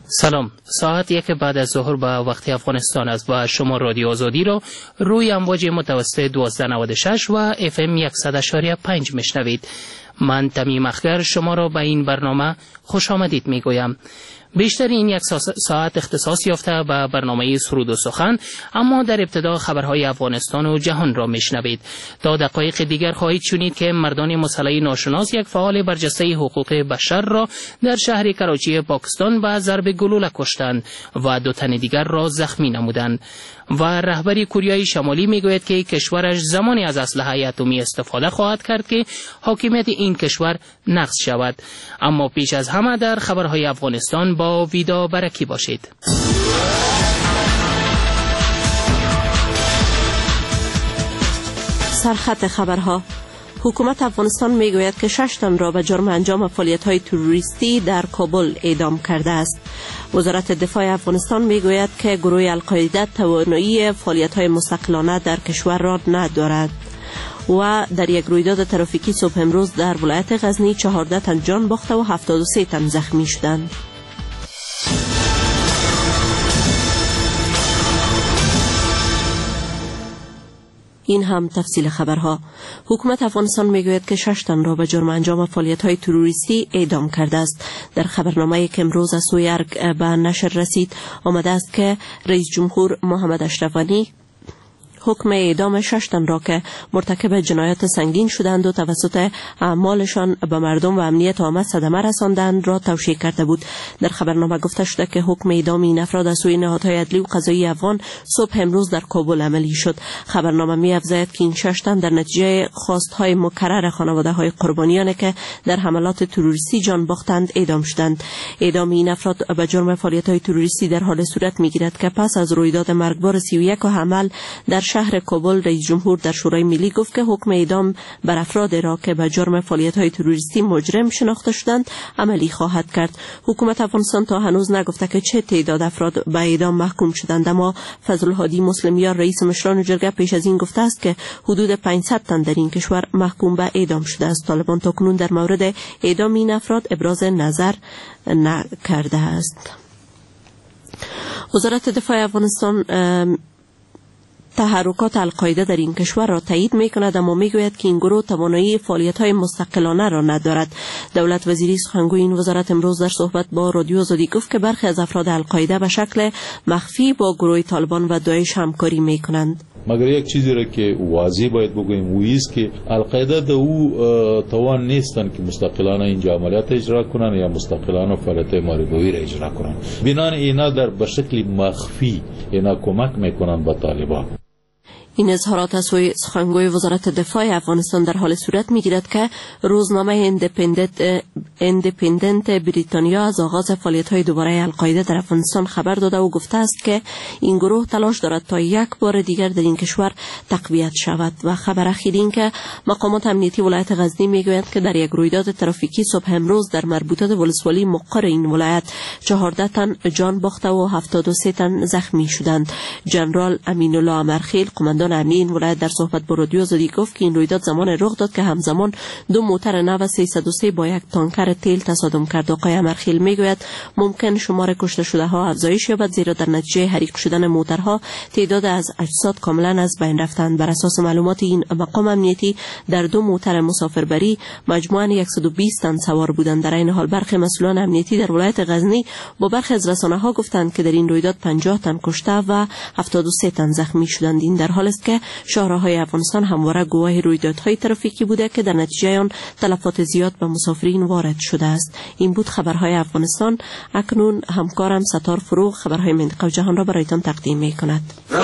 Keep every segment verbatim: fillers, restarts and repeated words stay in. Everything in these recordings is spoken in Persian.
سلام، ساعت یک بعد از ظهر به وقت افغانستان است و شما رادیو آزادی را روی امواج متوسط دویست و نود و شش و اف ام صد و شش و پنج میشنوید. من تمیم اخگر شما را به این برنامه خوش آمدید میگویم. بیشتر این یک ساعت اختصاص یافته به برنامه سرود و سخن، اما در ابتدا خبرهای افغانستان و جهان را میشنوید. تا دقایق دیگر خواهید شنید که مردان مسلح ناشناس یک فعال برجسته حقوق بشر را در شهر کراچی پاکستان به ضرب گلوله کشتند و دو تن دیگر را زخمی نمودند. و رهبر کره شمالی میگوید که کشورش زمانی از اسلحه اتمی استفاده خواهد کرد که حاکمیت این کشور نقض شود. اما پیش از همه در خبرهای افغانستان با ویدا برکی باشید. سرخط خبرها: حکومت افغانستان میگوید که شش تن را به جرم انجام فعالیت‌های تروریستی در کابل اعدام کرده است. وزارت دفاع افغانستان میگوید که گروه القاعده توانایی فعالیت‌های مستقلانه در کشور را ندارد. و در یک رویداد ترافیکی صبح امروز در ولایت غزنی چهارده تن جان باخته و هفتاد و سه تن زخمی شدند. این هم تفصیل خبرها. حکومت افغانستان میگوید که شش تن را به جرم انجام فعالیت‌های تروریستی اعدام کرده است. در خبرنامه‌ای که امروز از سوی ارگ به نشر رسید آمده است که رئیس جمهور محمد اشرف غنی حکم اعدام شش تن را که مرتکب جنایات سنگین شدند و توسط اعمالشان به مردم و امنیت عامه صدمه رساندند را توشیح کرده بود. در خبرنامه گفته شده که حکم اعدام این افراد از سوی نهادهای عدلی و قضایی افغان صبح امروز در کابل عملی شد. خبرنامه می‌افزاید که این شش تن در نتیجه خواست‌های مکرر خانواده‌های قربانیانی که در حملات تروریستی جان باختند اعدام شدند. اعدام این افراد به جرم فعالیت‌های تروریستی در حال صورت می‌گیرد که پس از رویداد مرگبار سی و یک حمل در شهر کابل رئیس جمهور در شورای ملی گفت که حکم اعدام بر افراد را که به جرم فعالیت‌های تروریستی مجرم شناخته شدند عملی خواهد کرد. حکومت افغانستان تا هنوز نگفته که چه تعداد افراد به اعدام محکوم شدند، اما فضل الهادی مسلمیار رئیس مشران جرگه پیش از این گفته است که حدود پانصد تن در این کشور محکوم به اعدام شده است. طالبان تاکنون در مورد اعدام این افراد ابراز نظر نکرده است. وزارت دفاع افغانستان تحرکات القاعده در این کشور را تایید می‌کند، اما می‌گوید که این گروه توانایی فعالیت‌های مستقلانه را ندارد. دولت وزیری سخنگوی این وزارت امروز در صحبت با رادیو آزادی گفت که برخی از افراد القاعده به شکل مخفی با گروه طالبان و داعش همکاری می‌کنند. مگر یک چیزی را که واضح باید بگوییم ویست که القاعده در او توان نیستند که مستقلانه این عملیات اجرا کنند یا مستقلانه فعالیت محاربوی را اجرا کنند. بنابر اینا در به شکل مخفی اینا کمک میکنند به طالبان. این اظهارات از سوی سخنگوی وزارت دفاع افغانستان در حال صورت می‌گیرد که روزنامه اندیپندنت اندیپندنت بریتانیا از آغاز فعالیت‌های دوباره القاعده در افغانستان خبر داده و گفته است که این گروه تلاش دارد تا یک بار دیگر در این کشور تقویت شود. و خبر اخیر این که مقامات امنیتی ولایت غزنی می‌گویند که در یک رویداد ترافیکی صبح امروز در مربوطه ولسوالی مقر این ولایت چهارده تن جان باخته و هفتاد و سه تن زخمی شدند. جنرال امین الله امرخیل قماندان امنی این ولایت در صحبت با رادیو آزادی گفت که این رویداد زمان رخ داد که همزمان دو موتر نو سیصد و سه با یک تانکر تیل تصادم کرد. آقای امرخیل میگوید ممکن شمار کشته شده ها افزایش یابد، زیرا در نتیجه حریق شدن موترها تعداد از اجساد کاملا از بین رفتند. بر اساس معلومات این مقام امنیتی در دو موتر مسافربری مجموعاً صد و بیست تن سوار بودند. در این حال برخی مسئولان امنیتی در ولایت غزنی با برخی از رسانه‌ها گفتند که در این رویداد پنجاه تن کشته و هفتاد و سه تن زخمی شدند. این در حالی است که شهرهای افغانستان همواره گواه رویدادهای ترافیکی بوده که در نتیجه آن تلفات زیاد به مسافرین وارد شده است. این بود خبرهای افغانستان. اکنون همکارم ستار فروغ خبرهای منطقه و جهان را برایتان تقدیم می کند.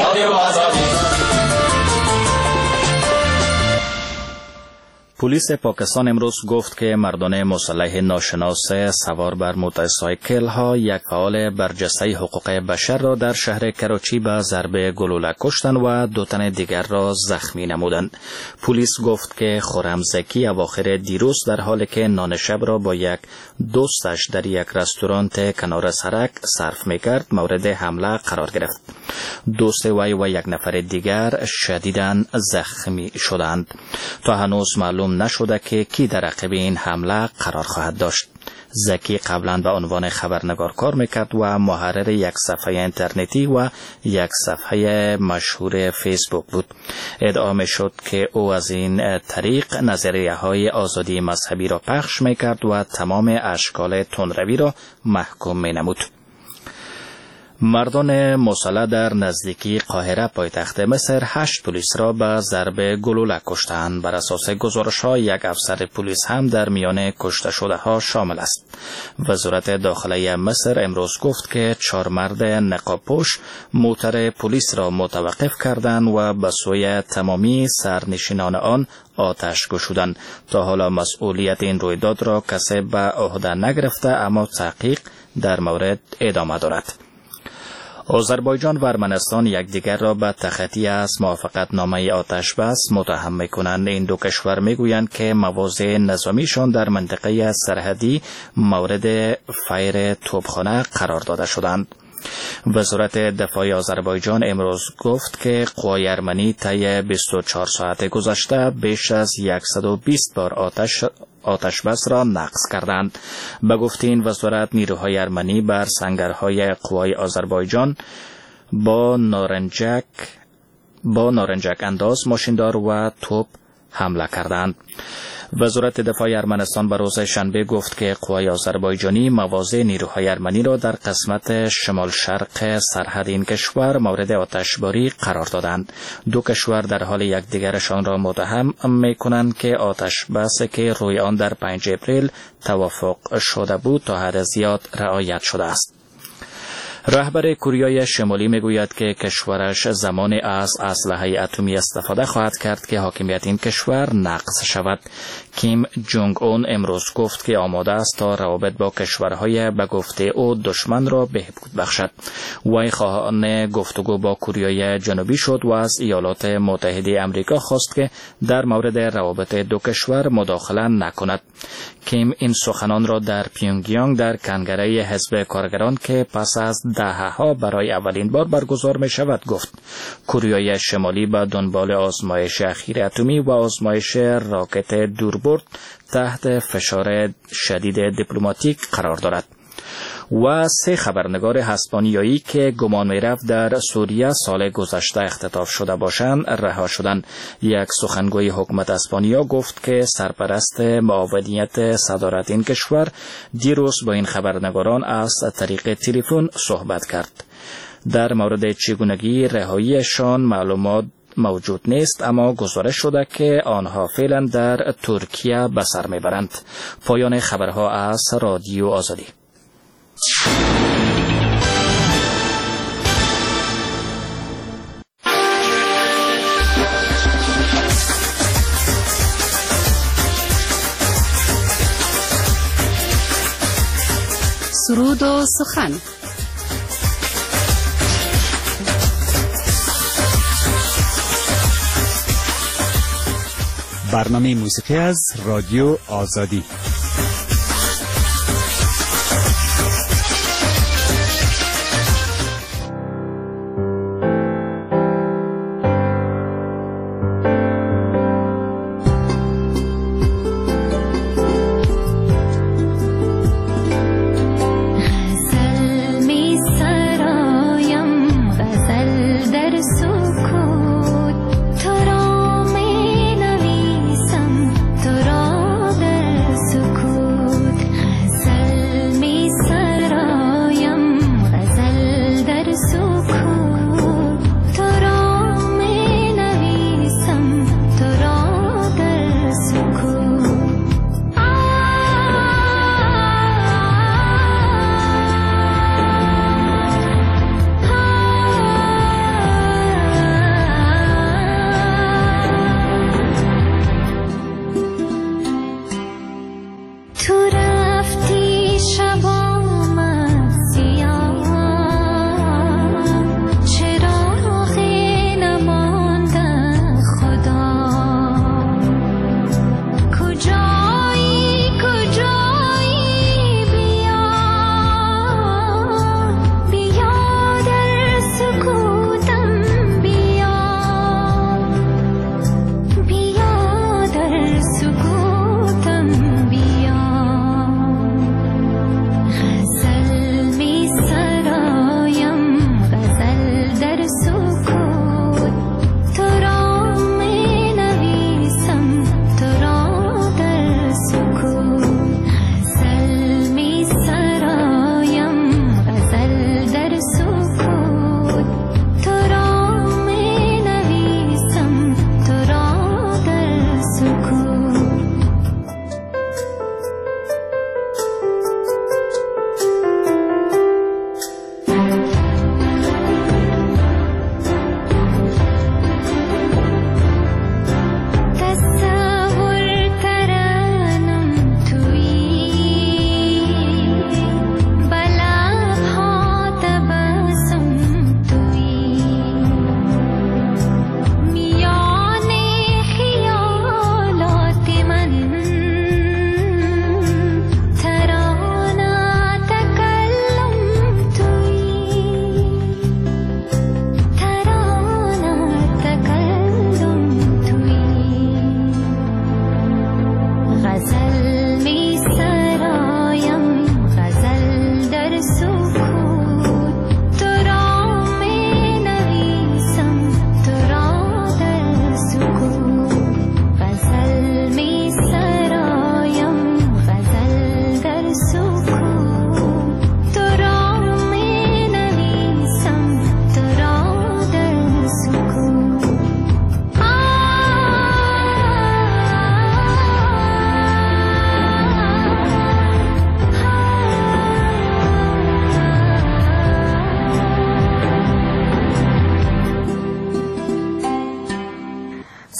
پلیس پاکستان امروز گفت که مردان مسلح ناشناس سوار بر موتورسایکل ها یک فعال برجسته حقوق بشر را در شهر کراچی به ضرب گلوله کشتند و دو تن دیگر را زخمی نمودند. پلیس گفت که خرم زکی اواخر دیروز در حالی که نان شب را با یک دوستش در یک رستوران کنار سرک صرف میکرد مورد حمله قرار گرفت. دوست وی و یک نفر دیگر شدیداً زخمی شدند. تا هنوز معلوم نشده که کی در عقب این حمله قرار خواهد داشت. زکی قبلا به عنوان خبرنگار کار میکرد و محرر یک صفحه اینترنتی و یک صفحه مشهور فیسبوک بود. ادعا میشد که او از این طریق نظریه های آزادی مذهبی را پخش میکرد و تمام اشکال تندروی را محکوم مینمود. مردان مسلح در نزدیکی قاهره پایتخت مصر هشت پلیس را به ضرب گلوله کشتند. بر اساس گزارش‌ها یک افسر پلیس هم در میان کشته شده ها شامل است. وزارت داخلی مصر امروز گفت که چهار مرد نقاب‌پوش موتر پلیس را متوقف کردند و به سوی تمامی سرنشینان آن آتش گشودند. تا حالا مسئولیت این رویداد را کسی به عهده نگرفته، اما تحقیق در مورد ادامه دارد. آذربایجان و ارمنستان یکدیگر را به تخطی از موافقتنامه آتش بس متهم می‌کنند. این دو کشور می‌گویند که مواضع نظامیشان در منطقه سرحدی مورد فیر توپخانه قرار داده شدند. وزارت دفاع آذربایجان امروز گفت که قوای ارمنی طی بیست و چهار ساعت گذشته بیش از صد و بیست بار آتش آتش بس را نقض کردند. به گفته این وزارت نیروهای ارمنی بر سنگرهای قوای آذربایجان با نارنجک با نارنجک انداز ماشیندار و توپ حمله کردند. وزارت دفاع ارمنستان به روز شنبه گفت که قوای آذربایجانی مواضع نیروهای ارمنی را در قسمت شمال شرق سرحد این کشور مورد آتشباری قرار دادند. دو کشور در حال یکدیگرشان را متهم می‌کنند که آتش بسی که روی آن در پنج اپریل توافق شده بود تا حد زیاد رعایت شده است. رهبر کره شمالی میگوید که کشورش زمانی از اسلحه اتمی استفاده خواهد کرد که حاکمیت این کشور نقض شود. کیم جونگ اون امروز گفت که آماده است تا روابط با کشورهای به گفته او دشمن را بهبود بخشد. وی خواهان گفتگو با کره جنوبی شد و از ایالات متحده آمریکا خواست که در مورد روابط دو کشور مداخله نکند. کیم این سخنان را در پیونگیانگ در کنگره حزب کارگران که پس از دهه‌ها برای اولین بار برگزار می شود گفت. کره شمالی به دنبال آزمایش اخیر اتمی و آزمایش راکت دوربرد تحت فشار شدید دیپلماتیک قرار دارد. و سه خبرنگار اسپانیایی که گمان می‌رفت در سوریه سال گذشته اختطاف شده باشند رها شدند. یک سخنگوی حکومت اسپانیا گفت که سرپرست معاونیت صدارت این کشور دیروز با این خبرنگاران از طریق تلفن صحبت کرد. در مورد چگونگی رهاییشان معلومات موجود نیست، اما گزارش شده که آنها فعلا در ترکیه به سر میبرند. پایان خبرها از رادیو آزادی. سرود و سخن. برنامه موسیقی از رادیو آزادی. تو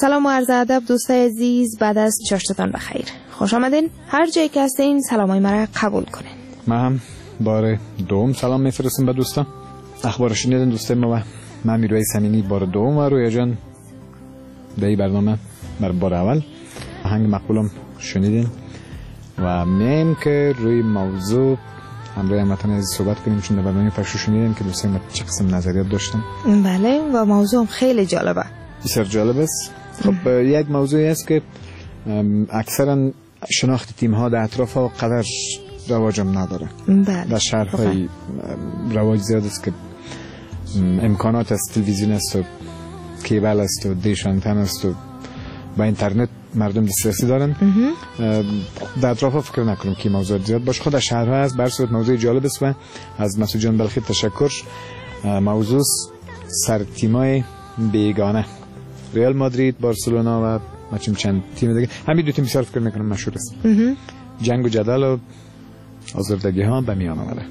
سلام و عرض ادب دوستای عزیز، بعد از چاشتتان بخیر. خوش آمدین. هر جایی که هستین سلامای مرا قبول کنین. ما هم بار دوم سلام میفرستم به دوستان. اخبار شنیدن دوستای ما و من میروی سمینی بار دوم و رویا جان در این برنامه بر بار اول آهنگ مقبولم شنیدین و میم که روی موضوع همراه همتون از صحبت کنیم، چون در برنامه پخش شنیدین که دوستای ما چه قسم نظریات داشتن. بله و موضوع خیلی جالبه. بسیار جالب است. خب یک موضوعی است که اکثرا شناخت تیم ها در اطراف ها قدر رواجم نداره. بله. در شهرهای رواج زیاد است که امکانات از تلویزیون است و کیبل است و دیش آنتن است و با اینترنت مردم دسترسی دارن. در اطراف ها فکر نکنم که موضوع زیاد باشه. خود در شهرها است. بر صورت موضوع جالب است و از مسعود جان بلخی تشکر. موضوع سر تیمای بیگانه ریال مادرید، بارسلونا و مچم چند تیم دیگه. همین دو تیم بسیار فکر میکنم مشهور است. جنگ و جدل و آزردگی ها به میان آمده.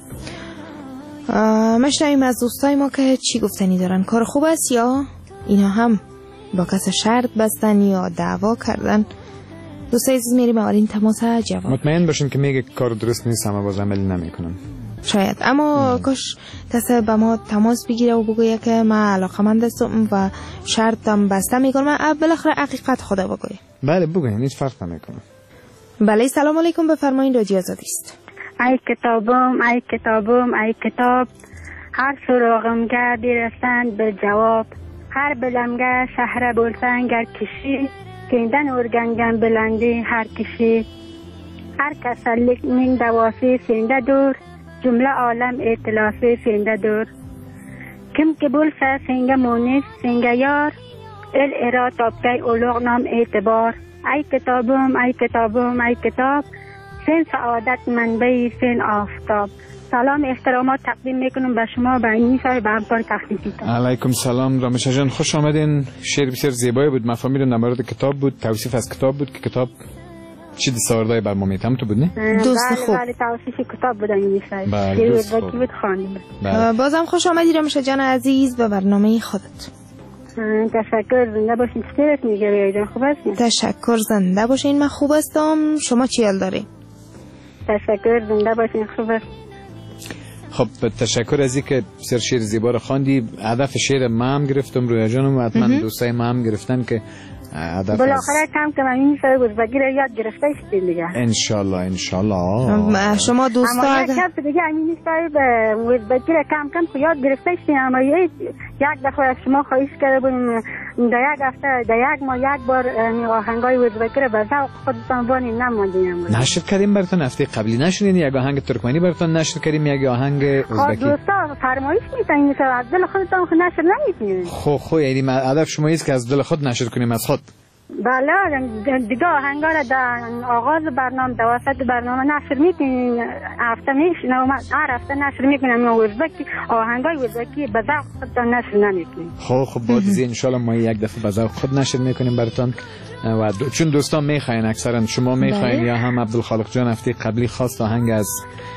مشنویم از دوستای ما که چی گفتنی دارن. کار خوب است یا اینا هم با کس شرط بستن یا دعوا کردن؟ دوستای عزیز میریم اولین تماس جواب. مطمئن باشین که میگه کار درست نیست اما باز عملی نمیکنن. شاید، اما کاش کسی با ما تماس بگیره و بگویه که من علاقمند هستم و شرطم بسته میکنم. من بالاخره حقیقت خدا بگویم. بله بگویم، هیچ فرق نمیکنه. بله سلام علیکم، بفرمایید. رادیو آزادی است. ای کتابم ای کتابم ای کتاب، هر سراغم گه بیرسند به جواب، هر بلمگه شهر بولسن گر کشی، کندن ارگنگم بلندی هر کشی، هر کسلک من دواسی سنده دور، جمله عالم اطلافی سنده دور، کم که بولسه سنگه مونیس سنگه یار، ال ارا تابتای اولوغ نام اعتبار، ای کتابم ای کتابم ای کتاب، سن سعادت منبعی سن آفتاب. سلام احترامات تقدیم میکنم به شما به این میفای به همکار تخلیقیتون. علیکم سلام رامش جان، خوش آمدین. شعر بسیار زیبایی بود. مفاهیم در مورد کتاب بود، توصیف از کتاب بود که کتاب چی دستاوردهای بر ما میتم تو بود نه؟ دوست خوب. بله توصیف کتاب بود این میفای. بله دوست خوب. بود خانم. بازم خوش آمدی رامش جان عزیز به برنامه خودت. تشکر، زنده باشین. چطورت میگه بیایدن؟ خوب هستین؟ تشکر، زنده باشین. من خوب هستم. شما چی حال داری؟ تشکر، زنده باشین. خوب است. خب تشکر از اینکه بسیار شعر زیبا رو خواندی. هدف شعر ما هم گرفتم رویا جانم و حتما دوستای ما هم گرفتن که هدف بالاخره کم کم این میشه ازبکی رو یاد گرفته استین دیگه ان شاء الله ان شاء الله. شما دوستا اما یک کم دیگه همین میشه به ازبکی رو کم کم یاد گرفته استین. اما یک دفعه از شما خواهش کرده بودیم در یک هفته در یک ما یک بار آهنگای ازبکی رو به ذوق خودتان وانی نموندیم. نشر کردیم براتون هفته قبلی نشرین یک آهنگ ترکمنی براتون نشر کردیم، یک آهنگ ازبکی. دوستا فرمایش میتونین مثلا از دل خودتان نشر نمیکنین. خو خو یعنی هدف شما است که از دل خود نشر کنیم از خود. بله دیگه آهنگا را در آغاز برنامه دواسط برنامه نشر میکنین. هفته میشنم هر هفته نشر میکنم ازبکی آهنگای ازبکی به ذوق خودتان نشر نمیکنین. خب خب بعد از ان شاء الله ما یک دفعه به ذوق خود نشر میکنیم براتون و دو... چون دوستان میخواین اکثرا شما میخواین یا هم عبدالخالق جان هفته قبلی خواست آهنگ از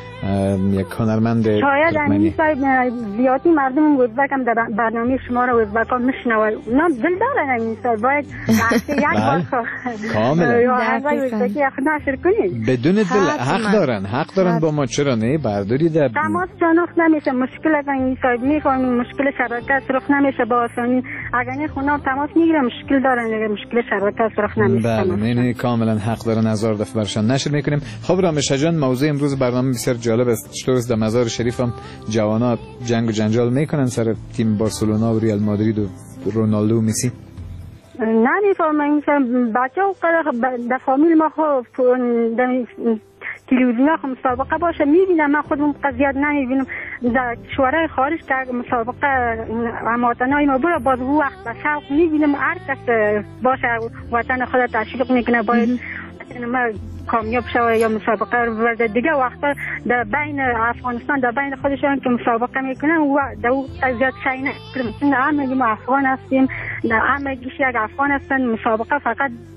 یک هنرمند شاید همین سایب زیادی مردم ازبک هم در برنامه شما رو ازبک ها میشنوند. اونا دل دارن همین سایب باید یک بار کاملا آهنگای ازبکی نشر کنید. بدون دل حق دارن حق دارن با ما چرا نه برداری در تماس جانخ نمیشه. مشکل از این سایب میفهمیم مشکل شبکه سرخ نمیشه با آسانی. اگر نه خونا تماس میگیرم مشکل دارن اگر مشکل شبکه سرخ نمیشه. بله نه کاملا حق دارن هزار دفعه برشان نشر میکنیم. خب رامش جان موضوع امروز برنامه بسیار جالب است. چطور است در مزار شریف هم جوانا جنگ و جنجال میکنن سر تیم بارسلونا و ریال مادرید و رونالدو و مسی؟ نمیفهمم مثلا بچه‌ها در فامیل ما خب تلویزیون خب مسابقه باشه میبینم. من خودم قضیت نمیبینم. در کشورهای خارج که مسابقه هموطنای ما برای باز او وقت به شوق میبینم. هر کس باشه وطن خود تشویق میکنه باید ما کامیاب شوه یا مسابقه رو برده. دیگه وقتا در بین افغانستان در بین خودشان که مسابقه میکنن و در او قضیت شایی نکنم. در همه ما افغان هستیم، در همه گیش یک افغان هستن. مسابقه فقط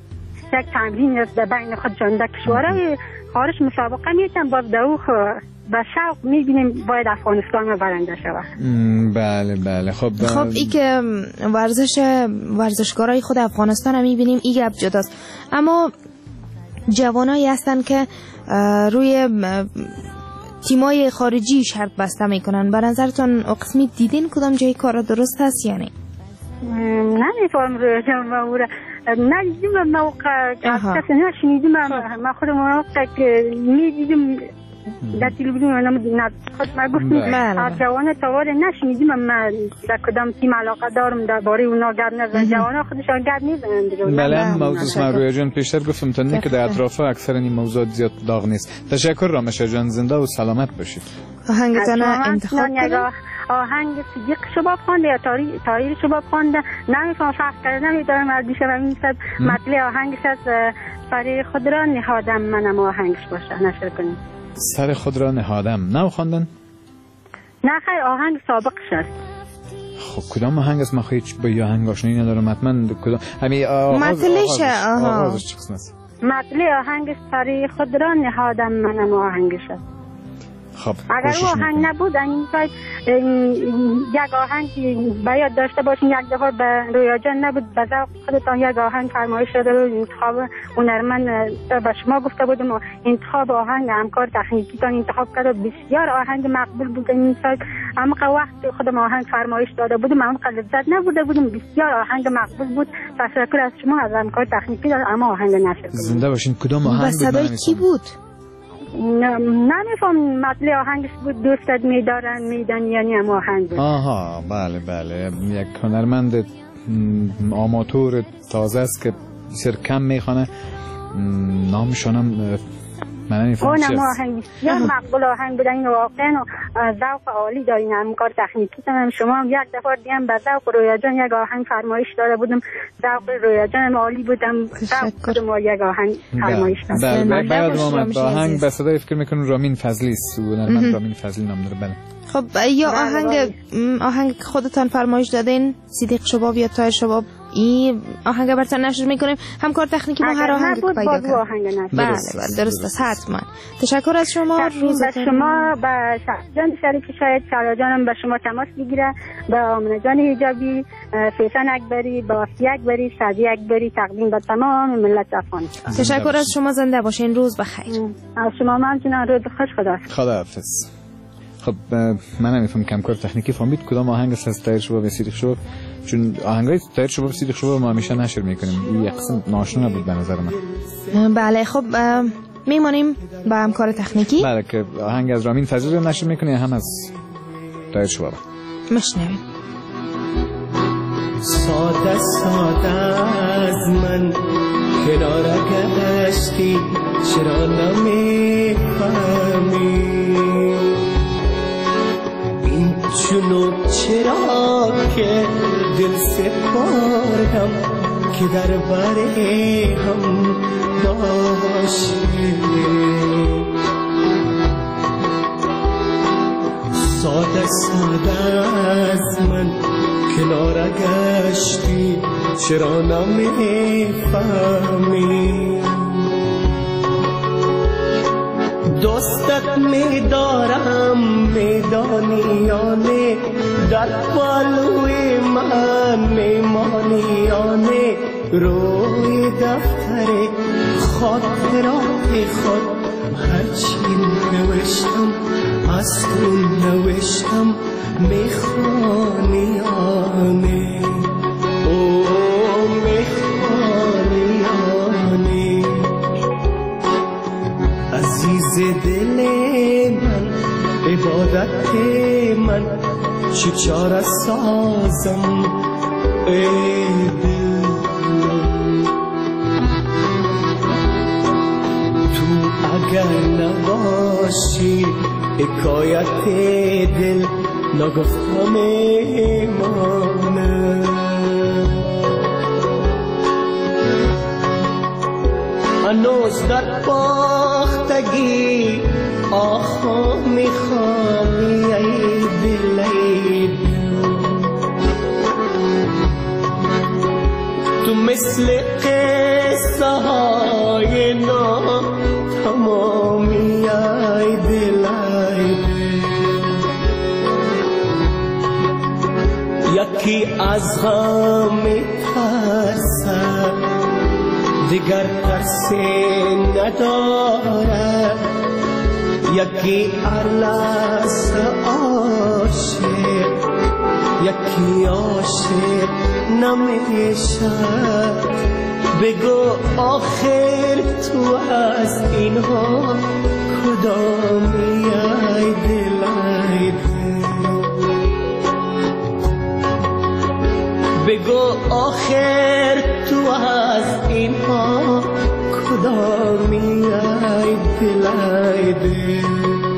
یک تمرین است در بین خودشان. در کشورهای خارج مسابقه میتن باز در او به شوق میبینیم باید افغانستان رو برنده شود. بله بله. خب خب ای که ورزش ورزشکارای خود افغانستان هم میبینیم ای گپ جداست، اما جوانایی هستن که روی تیمای خارجی شرط بسته میکنن. به نظرتون قسمی دیدین کدام جای کار درست هست یا نه؟ نمیفهم روی جمعه ندیدیم موقع کسی نشنیدیم. من خود موقع که میدیدیم در تلویزیون من خود ما گفتیم از جوان تاوار نشنیدیم. من در کدام تیم علاقه دارم درباره اونا گپ نزدن، جوان خودشان گپ میزنن دیگه. بله موضوع من رویا جان پیشتر گفتم تا نه که در اطراف اکثر این موضوعات زیاد داغ نیست. تشکر رامش جان، زنده و سلامت باشید. آهنگتان انتخاب کنید. آهنگ صدیق شباب خوانده یا طاهر شباب خوانده نمیفهم فرق کرده نمیدارم از بیشه و میستد مطلع آهنگش از سر خود را نهادم منم آهنگش باشه نشر کنیم. سر خود را نهادم نو خواندن؟ نه خیر آهنگ سابقش است. خب کدام آهنگ است؟ من هیچ با یه آهنگ آشنایی ندارم. حتما کدام همین آغاز مطلعش آغازش چه قسمت است؟ مطلع آهنگ سر خود را نهادم منم آهنگش است. خب اگر او آهنگ نبود این باید یک آهنگ باید داشته باشین. یک دفعه به رویا جان نبود به ذوق خودتان یک آهنگ فرمایش شده رو انتخاب هنرمند به شما گفته بودم و انتخاب آهنگ همکار تکنیکی تان انتخاب کرده بسیار آهنگ مقبول بود. این سال اما وقت خودم آهنگ فرمایش داده بودم اما لذت نبوده بودم. بسیار آهنگ مقبول بود. تشکر از شما از همکار تکنیکی داد اما آهنگ نشد. زنده باشین. کدام آهنگ بود؟ صدای کی بود؟ نمیفهم مطلع آهنگش بود دوستت میدارن میدن یعنی هم آهنگ بود. آها بله بله. یک هنرمند آماتور تازه است که بسیار کم میخوانه، نامشانم من نمیفهم چی است. اونم آهنگ بسیار مقبول آهنگ بودن. این واقعا ذوق عالی دارین همکار تکنیکی تانم. شما هم یک دفعه دیگه به ذوق رویا جان یک آهنگ فرمایش داده بودم. ذوق رویا جان عالی بودم. ذوق ما یک آهنگ فرمایش دادم. بله بعد ما آهنگ به صدای فکر میکنم رامین فضلی است. هنرمند رامین فضلی نام داره. بله خب یا آهنگ آهنگ خودتان فرمایش دادین صدیق شباب یا طاهر شباب این آهنگ براتون نشر میکنیم. همکار تکنیکی ما هر آهنگ پیدا کنیم. بله بله درست است. حتما تشکر از شما. روز شما به جان شریفی شاید شارا جانم به شما تماس بگیره، به آمنه جان حجابی، فیصل اکبری، با وفی اکبری، شادی اکبری تقدیم به تمام ملت افغان. تشکر از شما. زنده باشین. روز بخیر. از شما ممنونم. روز خوش. خدا خداحافظ. خب من نمیفهم کمکار تکنیکی فهمید کدام آهنگ است از طاهر شباب و صدیق شباب، چون آهنگای طاهر شباب و صدیق شباب ما همیشه نشر میکنیم. این یک قسم ناشنا نبود به نظر من. بله خب میمانیم با همکار تکنیکی. بله که آهنگ از رامین فضلی رو نشر میکنه هم از طاهر شباب. مشنویم. ساده ساده از من کنار گشتی چرا نمیفهمی این جنوب چرا که دل سپردم که در بره هم باشی ساده ساده از من کنار گشتی چرا نمیفهمی دوستت میدارم میدانی یا نه در بالوی من میمانی یا نه روی دفتر خاطرات خود هرچی نوشتم از اون نوشتم میخوانی یا نه او میخوانی یا نه عزیز دل من عبادت من چه چاره سازم ای دل تو اگر نباشی حکایت دل نگفته میمانه هنوز در باختگی آخا میخوانی ای دل ای دل تو مثل قصه ها یکی از غم میترسد دیگر ترسی ندارد یکی ارلس عاشق یکی عاشق نمیشد بگو آخر تو از اینها کدامی ای دل ای دل بگو آخر تو از اینها کدامی ای دل ای دل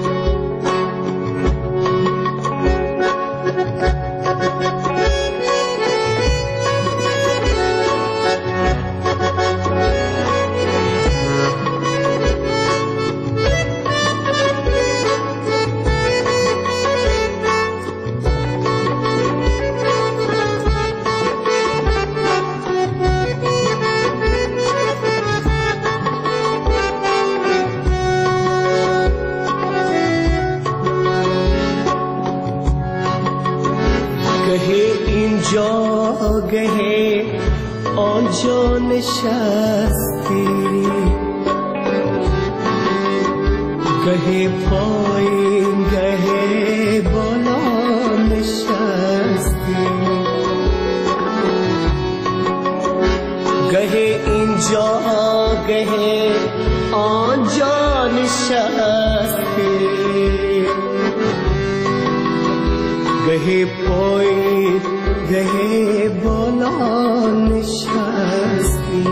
گه آنجا نشستی گه پایین گه بالا نشستی گه اینجا گه آنجا نشستی گه پایین گه بالا نشستی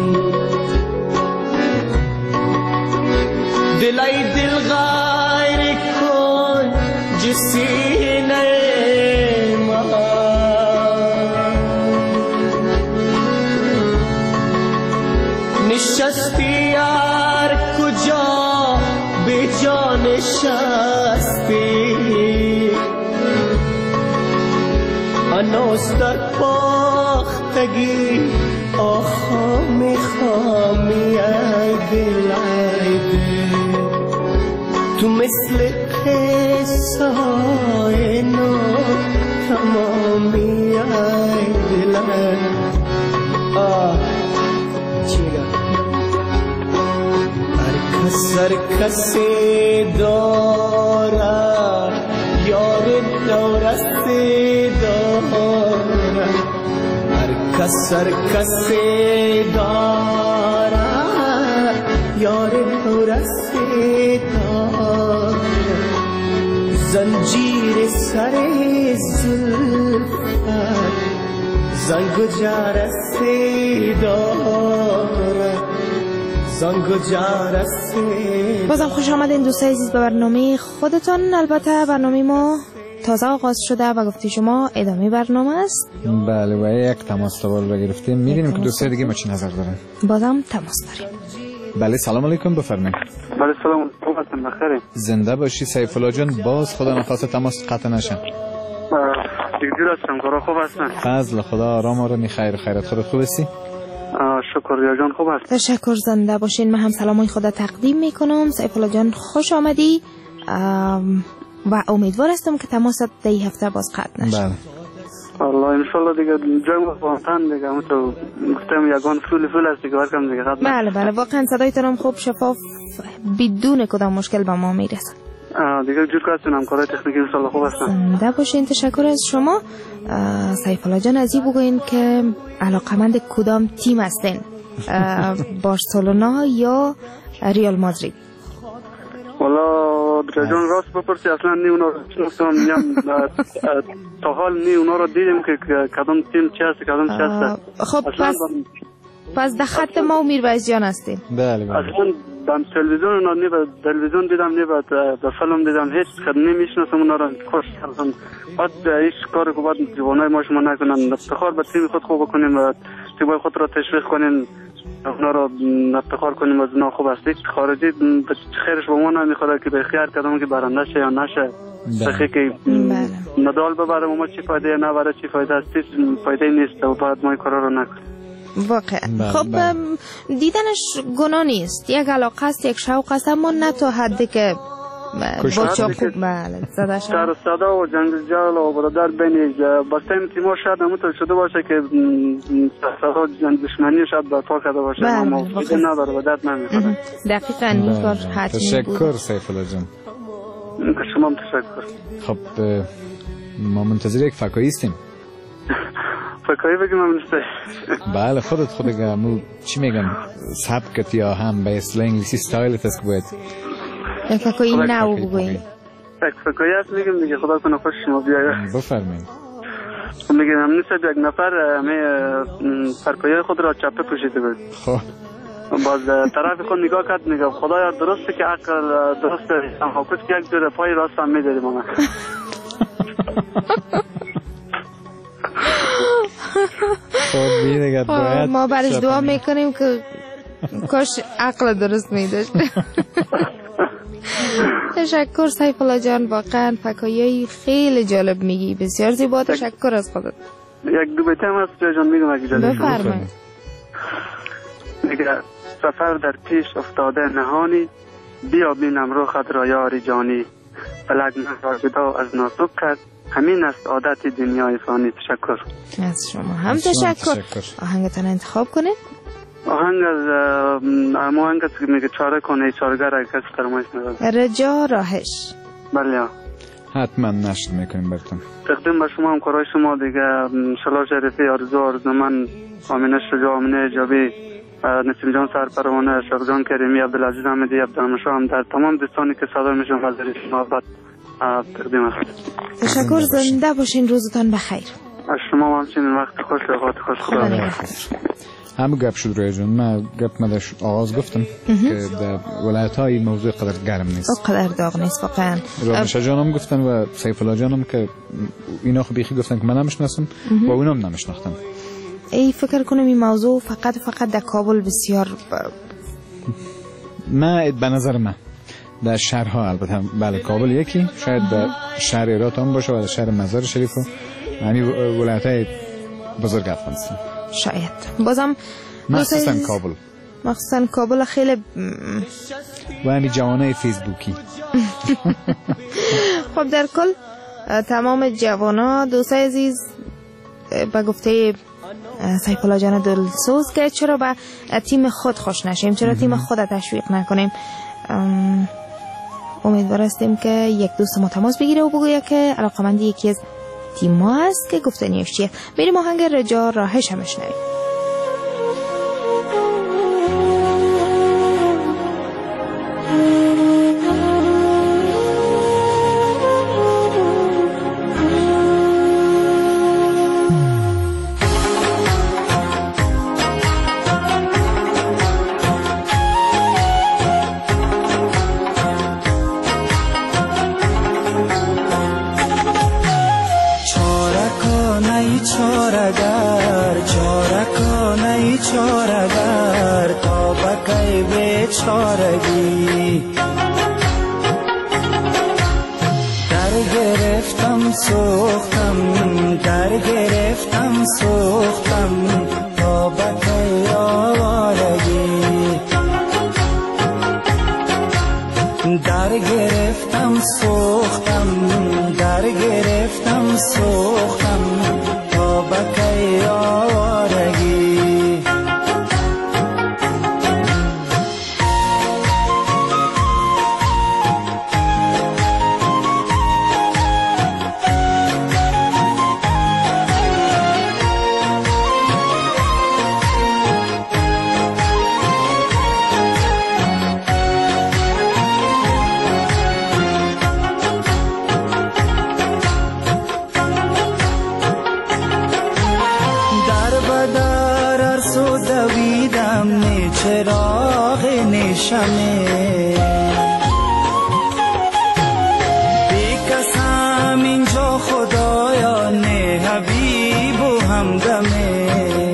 دلای دل غیر کن جسینه من نشستی یار کجا به جا نشستی انوز در پاختگی آخا میخوامی ای دل ای دل تو مثل قصه های نو تمامی ای دل آه چیگه هر کس هر کسی داره یار دورستی داره هر کس هر کسی داره یار دورستی داره زنجیر سر زلفت زنگ جرسی داره زنگ جرسی. بازم خوش آمدین دوستای عزیز به برنامه خودتان. البته برنامه ما تازه آغاز شده و گفتی شما ادامه برنامه است. بله و یک تماس دوباره رو گرفتیم. می‌بینیم که دوستای دیگه ما چی نظر دارن. بازم تماس داریم. بله سلام علیکم بفرمایید. بله سلام علیکم بخیر. زنده باشی سیف الله جان. باز خدا نخواسته تماس قطع نشه. دیگر هستم کارا خوب هستن. فضل خدا آرام آرامی خیر خیرت خود خوب هستی؟ شکر ریا جان خوب هست. تشکر زنده باشین. من هم سلامای خدا تقدیم میکنم. سیف الله جان خوش آمدی و امیدوار هستم که تماست در این هفته باز قطع نشه. بله. والله ان شاء الله دیگه جنگ وطن دیگه همون گفتم یگان فول فول است دیگه ورکم دیگه قطع. بله بله واقعا صدایتون هم خوب شفاف بدون کدام مشکل به ما میرسه. دیگه جور کارتون هم کارهای تکنیکی ان شاء الله خوب هستن. زنده باشین. تشکر از شما. سیف الله جان از این بگوین که علاقمند کدام تیم هستین؟ بارسلونا یا ریال مادرید؟ والا جان راست بپرسی اصلا نی اونا رو شناختم میگم تا حال نی اونا رو دیدیم که کدام تیم چی هست کدام چی هست. خب پس پس در خط ما امیر ویزیان هستیم. بله بله. اصلا در تلویزیون اونا نی به تلویزیون دیدم نی به در فیلم دیدم هیچ خود نمیشناسم اونا رو خوش کردم. بعد هیچ کاری که بعد جوانای ما شما نکنن افتخار به تیم خود خوب کنیم و تیمای خود را تشویق کنیم اونا رو افتخار کنیم از اونا خوب است. خارجی خیرش به ما نمیخواد که به خیار کدام که برنده شه یا نشه. بخی که مدال ببره ما چی فایده نبره چی فایده است فایده نیست و بعد ما این کارا رو نکنیم. واقعا خب دیدنش گناه نیست. یک علاقه است یک شوق است اما نه تا حدی که با چاقو بله زده شد. سر صدا و جنگجال و برادر بین بستیم تیمور شاید همونطور شده باشه که صدا جنگ دشمنی شاید برپا کرده باشه، اما فیده نداره و درد نمیخوره. دقیقا این کار حتمی بود. تشکر سیف الله جان. شما هم تشکر. خب ما منتظر یک فکایی استیم. فکایی بگیم هم نیسته. بله خودت خود گمو چی میگم سبکت یا هم به اصطلاح انگلیسی ستایلت است که باید یک فکایی نو بگوییم. یک فکایی هست میگم دیگه، خدا کنه خوش شما بیاید. بفرمایید. میگم هم نیست یک نفر همه فرکایی خود را چپه پوشیده بود. خب باز طرف خود نگاه کرد میگم خدایا درسته که عقل درسته، اما کس که یک دور پای راست هم میداریم ما. ما برش دعا میکنیم که کاش عقل درست میداشت. تشکر سیف الله جان، واقعا فکایی خیلی جالب میگی، بسیار زیبا. تشکر از خودت. یک دو بیت هم هست جان میگم اگه جالب بفرمایید. میگه سفر در پیش افتاده نهانی، بیا بینم رخت را یاری جانی، فلک نگاه از ناسوب کرد، همین است عادت دنیای فانی. تشکر از شما هم. تشکر. آهنگتان انتخاب کنید. آهنگ از اما آهنگ است که میگه چاره کنه چارگر اگه کسی فرمایش نداره. رجا راهش. بله حتما نشر میکنیم براتون. تقدیم به شما هم کارای شما دیگه، شلا شریفی آرزو آرزو من آمینه شجاع آمینه جابی نسیم جان سرپروانه شاق جان کریمی عبدالعزیز احمدی عبدالمشا هم در تمام دوستانی که صدا میشون حاضر محبت تقدیم است. تشکر. زنده باشین، روزتان بخیر. از شما هم همچنین وقت خوش اوقات خوش. خدا همه گپ شد روی جون. من گپ مدش آغاز گفتم که در ولایت های موضوع قدر گرم نیست، او قدر داغ نیست واقعا. رامشا جانم گفتن و سیف الله جانم که اینا خب بیخی گفتن که من نمیشناسم و اونم نمیشناختم. ای فکر کنم این موضوع فقط فقط در کابل بسیار ب... من به نظر من در شهرها البته بله کابل یکی، شاید در شهر هرات هم باشه و در شهر مزار شریف و همین ولایت های بزرگ افغانستان شاید. بازم مخصوصا کابل مخصوصا کابل خیلی و همین جوانای فیسبوکی. خب در کل تمام جوانا دوستای عزیز با گفته سیف الله جان دلسوز که چرا به تیم خود خوش نشیم، چرا تیم خود تشویق نکنیم. امیدوار هستیم که یک دوست ما تماس بگیره و بگوید که علاقمندی یکی از تیم ما هست که گفتنیش چیه. بریم آهنگ رجا راهش هم بشنویم. چارگر تا بکی بیچارگی در گرفتم سوختم در گرفتم سوختم تا بکی آوارگی در گرفتم سوختم در گرفتم سوختم تا بکی آوارگی چراغ نشمه بی کسم اینجا خدایا نه حبیب و همدمه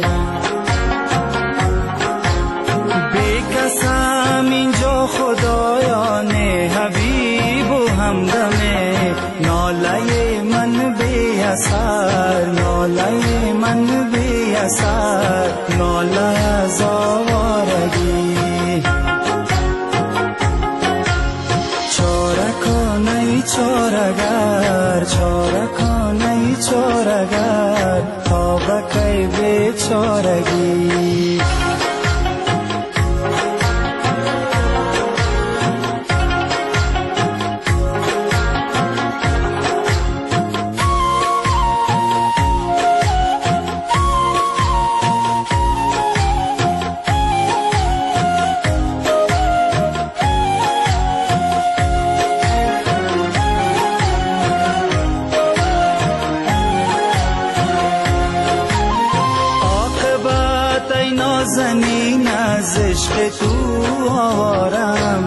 بی کسم اینجا خدایا نه حبیب و همدمه ناله من بی اثر ناله من بی اثر ناله از آوارگی چارک چارگر چاره کن ای چارگر تا بکی بیچارگی زنین از عشق تو آوارم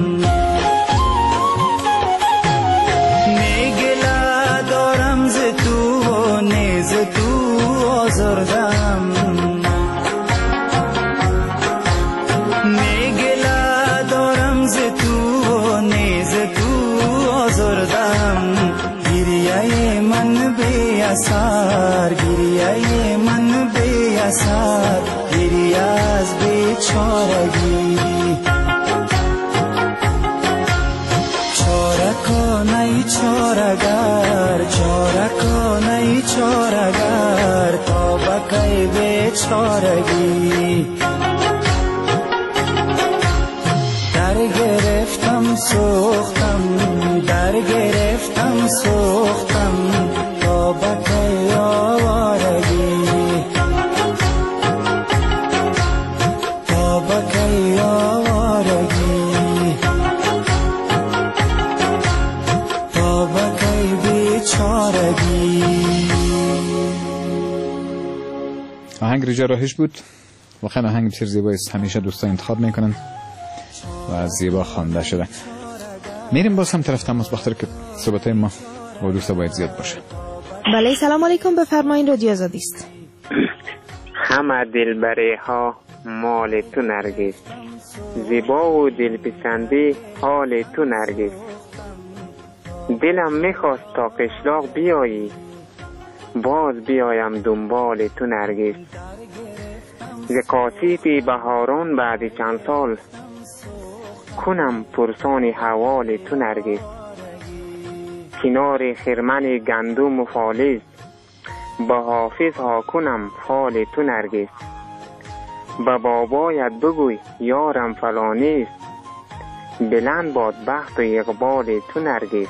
میگله دارم ز تو و نیز تو آزردم میگله دارم ز تو و نیز تو آزردم گریه من بی اثر گریه من بی اثر گریه از بیچارگی چاره کن ای چارگر چاره کن ای چارگر تا بکی بیچارگی در گرفتم سوختم در گرفتم سوختم تا بکی آوارگی آهنگ رجا راهش بود واقعا آهنگ بسیار زیبایی است همیشه دوستان انتخاب میکنن و زیبا خوانده شده میریم باز هم طرف تماس بخاطر که صحبت ما با دوستا باید زیاد باشه بله سلام علیکم بفرمایید رادیو آزادی است همه دلبری ها مال تو نرگس زیبا و دلپسندی حال تو نرگس دلم میخواست تا قشلاق بیایی باز بیایم دنبال تو نرگس ز قاصیت بهاران بعد چند سال کنم پرسان حوال تو نرگس کنار خرمن گندم و فالز با حافظ ها کنم فال تو نرگس با بابایت بگوی یارم فلانیست بلند باد بخت و اقبال تو نرگس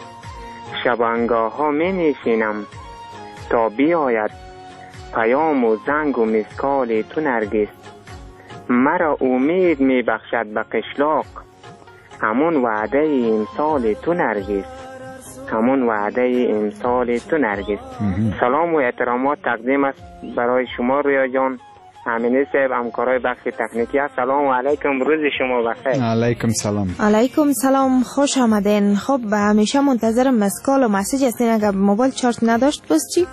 شبانگاه ها می نشینم تا بیاید پیام و زنگ و مسکال تو نرگس مرا امید می بخشد به قشلاق همون وعده امسال تو نرگس همون وعده امسال تو نرگس سلام و احترامات تقدیم است برای شما رویا جان امینه صاحب همکارای بخش تکنیکی. سلام علیکم روز شما بخیر. علیکم سلام. علیکم سلام خوش آمدین. خب همیشه منتظر مسکال و مسیج هستین اگر موبایل چارج نداشت بس چی؟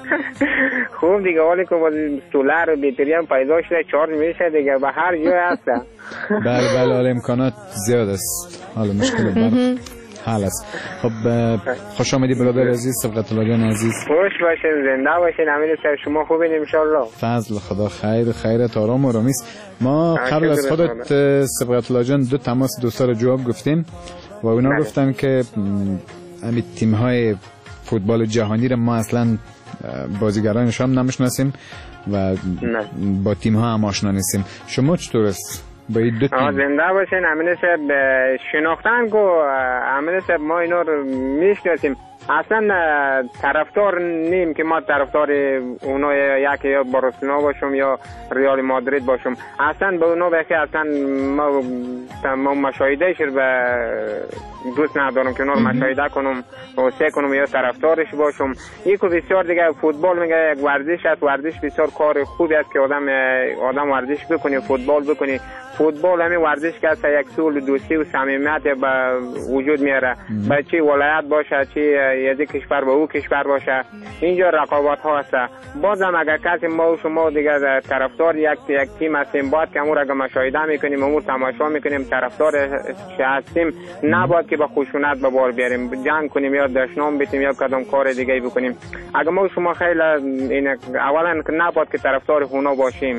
خوب دیگه حالی که باز سولر و بیتری هم پیدا شده چارج میشه دیگه به هر جای هسته. بله بله حال امکانات زیاد است حالا مشکل برق حال است. خب خوش آمدی برادر عزیز سبقت الله جان عزیز. خوش باشین زنده باشین امین صاحب شما خوبین ان شاء الله. فضل خدا خیر خیرت آرام و آرامیست. ما قبل از خودت سبقت الله جان دو تماس دوستا رو جواب گفتیم و اونا گفتن که همین تیم های فوتبال جهانی رو ما اصلا بازیگرانش هم نمیشناسیم و با تیم ها هم آشنا نیستیم. شما چطور است؟ با این دو تیم زنده باشین امین صاحب شناختن گو امین صاحب ما اینا رو میشناسیم اصلا طرفدار نیم که ما طرفدار اونا یکی یا بارسلونا باشم یا ریال مادرید باشم اصلا به اونا بخی اصلا ما ما مشاهدهش به دوست ندارم که اونا رو مشاهده کنم و سه کنم یا طرفدارش باشم. یکو بسیار دیگه فوتبال میگه یک ورزش است ورزش بسیار کار خوبی است که آدم آدم ورزش بکنه فوتبال بکنه فوتبال همین ورزش که است یک سول دوستی و صمیمیت به وجود میاره به چه ولایت باشه چه یه کشور به او کشور باشه اینجا رقابت ها هست. بازم اگر کسی ما و شما دیگه طرفدار یک یک تیم هستیم باید که امور اگر مشاهده میکنیم امور تماشا میکنیم طرفدار هستیم نباید که با خشونت به بار بیاریم جنگ کنیم یا دشنام بتیم یا کدام کار دیگه بکنیم. اگر ما و شما خیلی این اولا که نباید که طرفدار اونا باشیم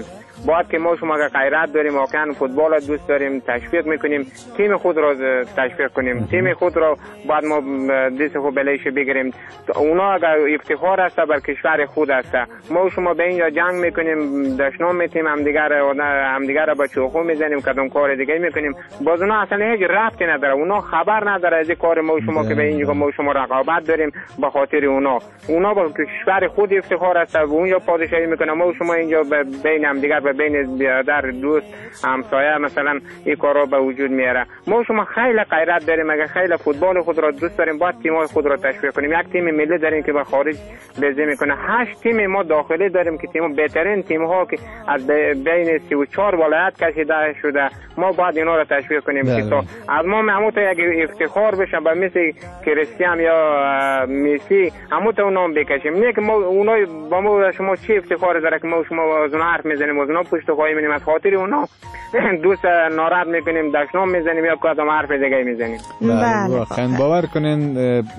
باید که ما شما غیرت داریم، واقعا فوتبال دوست داریم، تشویق میکنیم، تیم خود را تشویق کنیم، تیم خود را باید ما دست خود بلیش بگیریم. اونا اگر افتخار است بر کشور خود است، ما شما به اینجا جنگ میکنیم، دشنام میتیم، همدیگر همدیگر را با چوخو میزنیم، کدام کار دیگه میکنیم، باز اونا اصلا هیچ ربطی نداره، اونا خبر نداره از کار ما شما که به اینجا ما شما رقابت داریم به خاطر اونا. اونا با کشور خود افتخار است و اونجا پادشاهی میکنه، ما شما اینجا بین همدیگر و بین برادر دوست همسایه مثلا این کارا به وجود میاره. ما شما خیلی غیرت داریم، اگه خیلی فوتبال خود را دوست داریم باید تیم‌های خود را تشویق کنیم. یک تیم ملی داریم که به خارج بازی میکنه، هشت تیم ما داخلی داریم که تیم بهترین تیم ها که از بین سی و چهار ولایت کشیده شده، ما باید اینا را تشویق کنیم که تا از ما همون یک افتخار بشه به مثل کریستیان یا مسی همون تو نام بکشیم. نه که ما اونا با ما شما چی افتخار داره که ما شما از اونها حرف میزنیم، از اونها پشت خواهی می‌بینیم، از خاطر اونا دوست ناراحت میکنیم، دشنام میزنیم یا کدام حرف دیگه میزنیم. بله واقعا باور کنین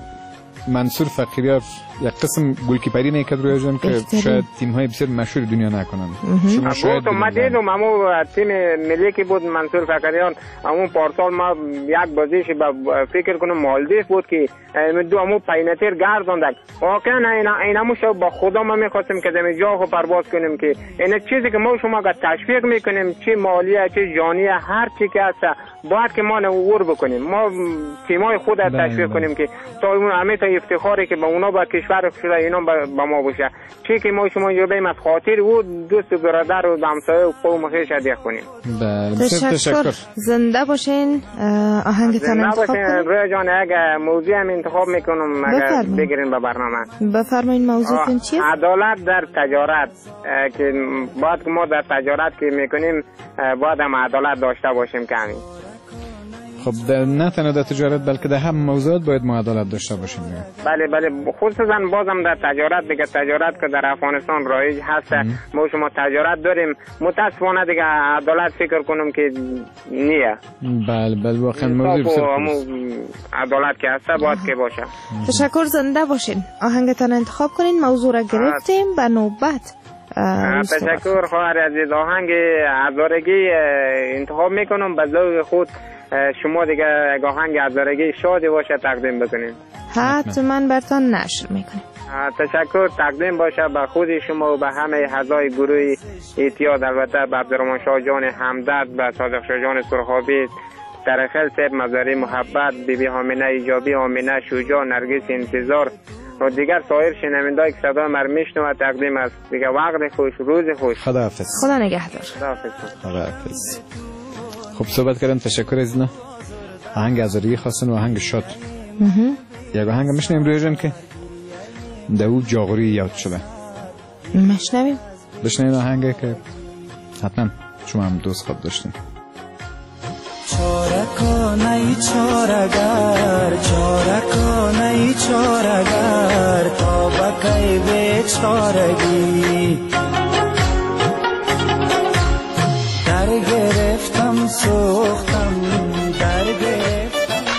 منصور فقیریار یک قسم گلکیپری میکرد روی جان که شاید تیم های بسیار مشهور دنیا نکنن. شما شاید ما دیدم همون تیم ملی که بود منصور فقیریان، همون پارسال ما یک بازیش با فکر کنم مالدیف بود که دو همون پینتر گرداندک. واقعا اینا اینمو شو با خدا ما میخواستیم که دم جا خو پرواز کنیم که این چیزی که ما شما تشویق میکنیم، چه مالیه چه جانی هر چی که هست باید که ما نور بکنیم، ما تیمای خود تشویق کنیم که تا اون همه تا افتخاری که با اونا با کشور شده اینا با ما باشه، چی که ما شما اینجا بیم از خاطر او دوست و برادر و همسایه و قوم خویش هدیه کنیم. تشکر. زنده باشین. آهنگتان انتخاب کنیم. روی جان اگه موضوع هم انتخاب میکنم اگه بگیرین به برنامه. بفرمایین موضوعتون چیه؟ عدالت در تجارت، که باید که ما در تجارت که میکنیم باید هم عدالت داشته باشیم که همین. خب نه تنها در تجارت بلکه در هم موضوعات باید ما عدالت داشته باشیم. بله بله، خصوصا بازم در تجارت دیگه، تجارت که در افغانستان رایج هست، ما شما تجارت داریم، متاسفانه دیگه عدالت فکر کنم که نیه. بله بله واقعا موضوع بسیار عدالت که هست باید که باشه. تشکر، زنده باشین. آهنگتان انتخاب کنین، موضوع را گرفتیم به نوبت. تشکر خواهر عزیز. آهنگ هزارگی انتخاب میکنم به ذوق خود، شما دیگه آهنگ هزارگی شادی باشه تقدیم بکنین. حتما برتان نشر میکنیم. تشکر تقدیم باشه به خود شما و به همه اعضای گروه اتحاد، البته به عبدالرحمن شاه جان همدرد، به صادق شاه جان سرخابی، ترخل صاحب مزاری محبت، بی بی آمینه ایجابی، آمینه شجاع، نرگس انتظار و دیگر سایر شنونده‌ای که صدا مر میشنوه تقدیم است. دیگه وقت خوش، روز خوش. خداحافظ. خدا نگهدار. خداحافظ. خداحافظ. خب صحبت کردم، تشکر از اینا. آهنگ هزارگی خواستن و آهنگ شاد. یک آهنگ میشنیم روی جان که دو جاغوری یاد شده. میشنویم. بشنویم آهنگی که حتما شما هم دوست خواب داشتین. چارکانه چارگر، چارکانه چارگر، تا بکی بیچارگی در گرفتم سوختم، در گرفتم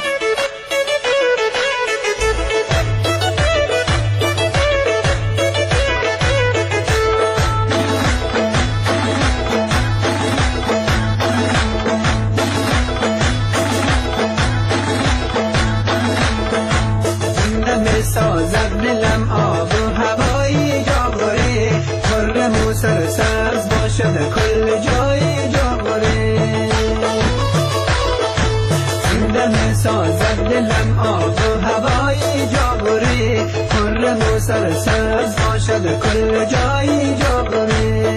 سازد دلم آب و هوایی جاغوری، خرم و سرسبز باشد کل جای جاغوری. زنده سازد دلم آب و هوایی جاغوری، خرم و سرسبز باشد کل جای جاغوری.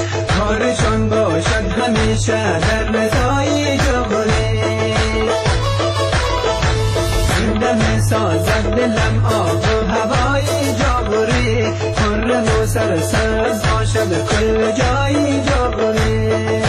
همیشه در رضای جاغوری. سرسبز باشد کل جایی جاغوری.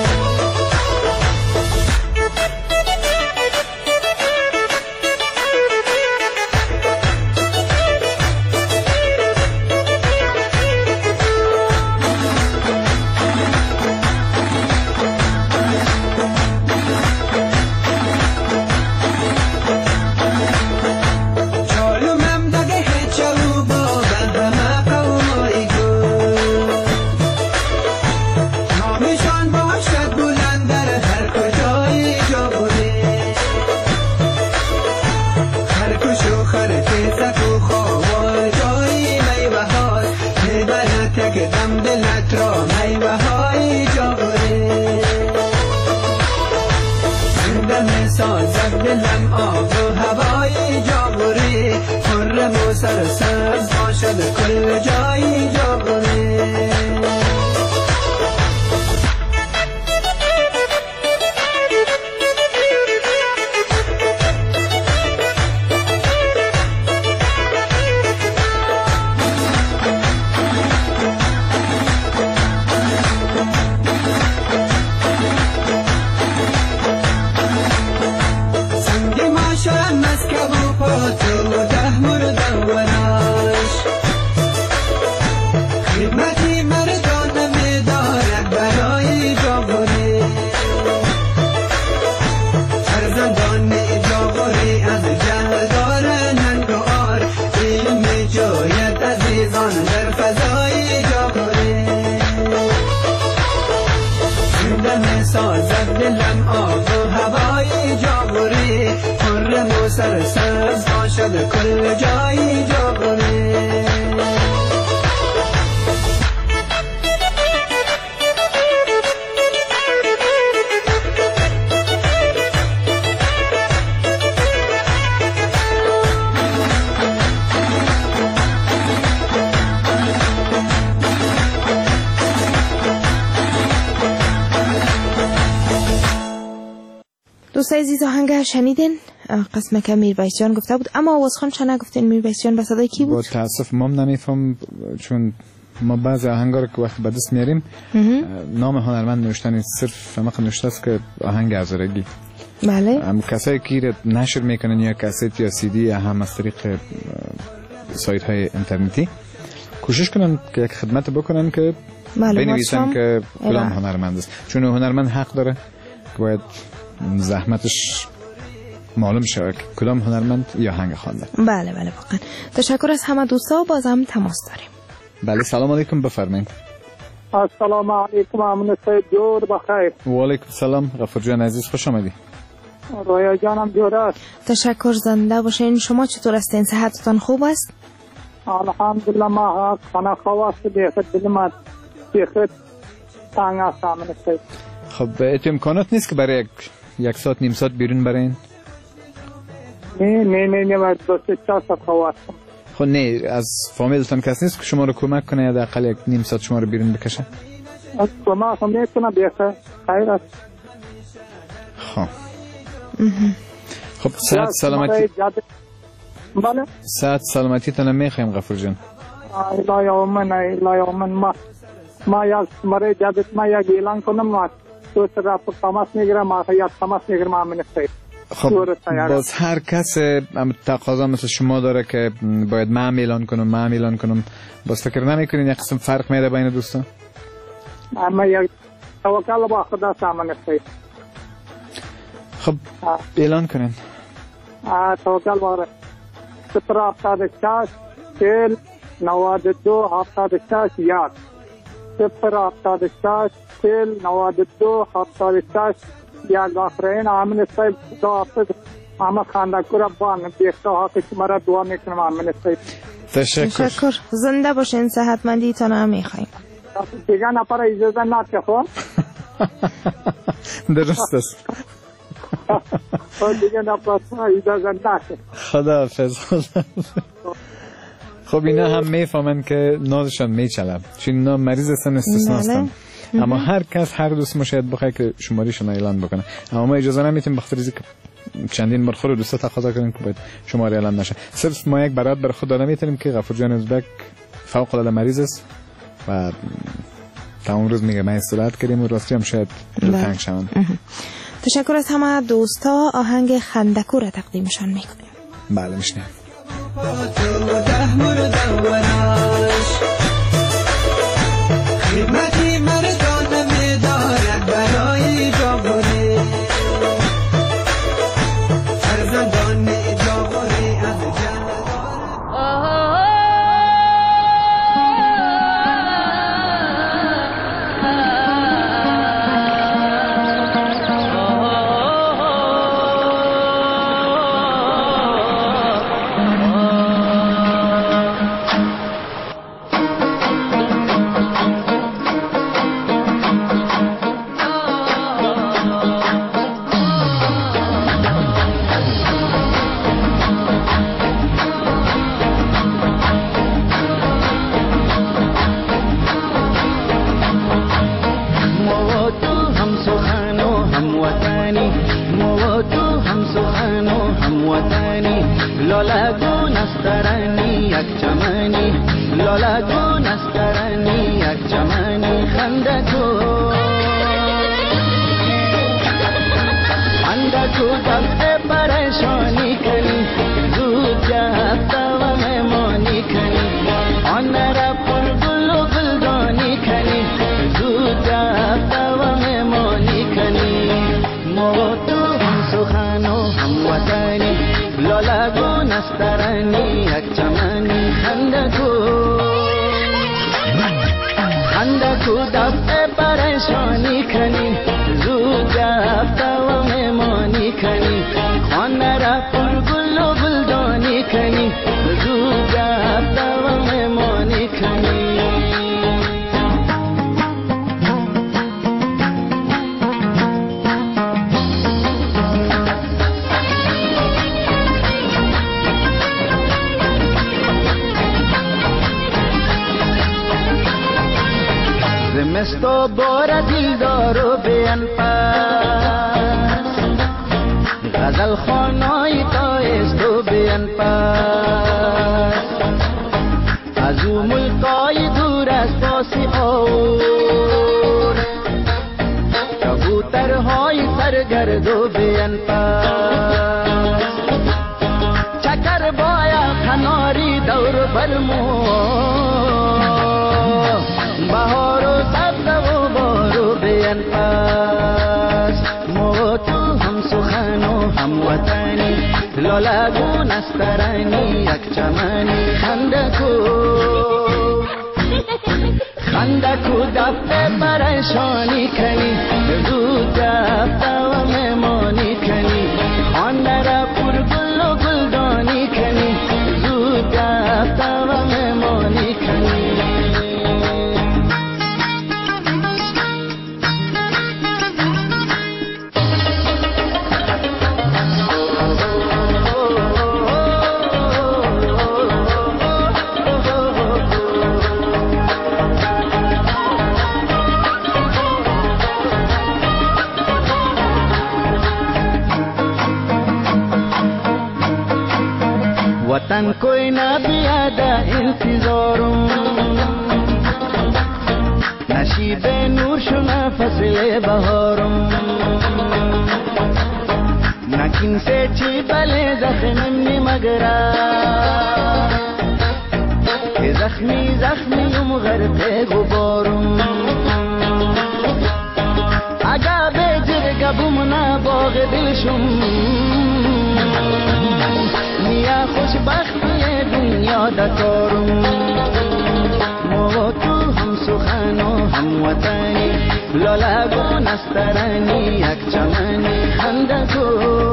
دلم آب و هوای جاغوری، خرم و سرسبز باشد کل جایی جاغوری. دلم آب و هوای جاغوری، خرم و سرسبز باشد کل جایی جاغوری. دوستای عزیز آهنگ شنیدین؟ قسمه که میرویس جان گفته بود، اما آوازخوان چه نگفتین؟ میرویس جان به صدای کی بود؟ با تاسف ما نمیفهم، چون ما بعضی آهنگا رو که وقت به دست میاریم نام هنرمند نوشتن صرف فقط نوشته است که آهنگ ازارگی. بله. هم کسایی که نشر میکنن یا کاست یا سی دی یا هم از طریق سایت های اینترنتی کوشش کنن که یک خدمت بکنن که بنویسن که کدام هنرمند است، چون هنرمند حق داره که باید زحمتش معلوم شد که کدام هنرمند یا آهنگ خوانده. بله بله واقعا تشکر از همه دوستا، باز هم تماس داریم. بله سلام علیکم، بفرمایید. السلام علیکم، امن سید جور بخیر. و علیکم السلام، غفور جان عزیز خوش آمدید. رویا جانم جور است. تشکر، زنده باشین. شما چطور هستین؟ صحتتان خوب است؟ الحمدلله، ما خانه خواست بیخد دلمت بیخد تنگ است امن سید. خب امکانات نیست که برای یک یک ساعت نیم ساعت بیرون برین؟ نه نه نه نه باید دو سه چهار ساعت خواستم. خب نه، از فامیلتان کس نیست که شما رو کمک کنه یا حداقل یک نیم ساعت شما رو بیرون بکشه؟ از کمک هم میکنه بیخه خیر است. خب خب صحت سلامتی بله صحت سلامتی تان میخوایم غفور جان. الهی آمین الهی آمین. ما ما یک مرای جدید ما یک اعلان کنم، ما تو سر پر تماس میگیرم، ما یک تماس میگیرم امن است. خب باز هر کس تقاضا مثل شما داره که باید من اعلان کنم من اعلان کنم، باز فکر نمیکنین یک قسم فرق میده بین دوستان؟ اما یک توکل با خدا سامان است. خب اعلان کنین. آ توکل با صفر هفتاد و شش چهل نود و دو هفتاد و شش یک صفر هفتاد و شش چهل نود و دو هفتاد و شش یک. آخرین امن صاحب دعافظ احمد خاندکور ابان بیخته ها که مرا دعا میکنم امن صاحب. تشکر. تشکر، زنده باشین، صحتمندی تان هم میخوایم. دیگه نپر اجازه نده خب. درست است. دیگه نپر اجازه نده. خدا حافظ. خب اینا هم میفهمن که نازشان میچلم، چون اینا مریض هستن استثناستن، اما هر کس هر دوست ما شاید بخواه که شماریشون اعلان بکنه، اما ما اجازه نمیتیم بخاطر اینکه چندین بار خود دوستا تقاضا کنن که باید شماره اعلان نشه. صرف ما یک برات بر خود نمیتونیم که غفور جان ازبک فوق العاده مریض است و تمام روز میگه من استراحت کردیم و راستی هم شاید تنگ شوم. تشکر از همه دوستا. آهنگ خندکو را تقدیمشان میکنیم. بله میشنیم. خدمتی مردان میدارد برای جاوری فرزندان جاوری از جنت زمستو بار دیلدار و بیان پاس غزل خانای تایست و بیان پاس از او ملکای دور از پاسی اور کبوترهای سرگرد و بیان پاس چکر بایا کناری دور برمو بهار و سبز و بارو بیان پاس مو تو هم سخن و هم وطنی لالگون استرانی یک چمنی خندکو خندکو دفته پریشانی کنی زود دفته و مهمانی کنی خانه را پر گل و گلدانی کنی زود دفته و مهمانی کنی वतन कोई ना भी आदा इंतजारों नशीब नूर शुना फसले बहारों नकिन से ची बले जख्मी मगरा के जख्मी जख्मी युम गरते गुबारों आगा बेजर गबुमना बाग दिलशुम نیا خوشبختی دنیا دکارم مو تو هم سخن و هم وطنی لالگون استرانی یک چمنی خندکو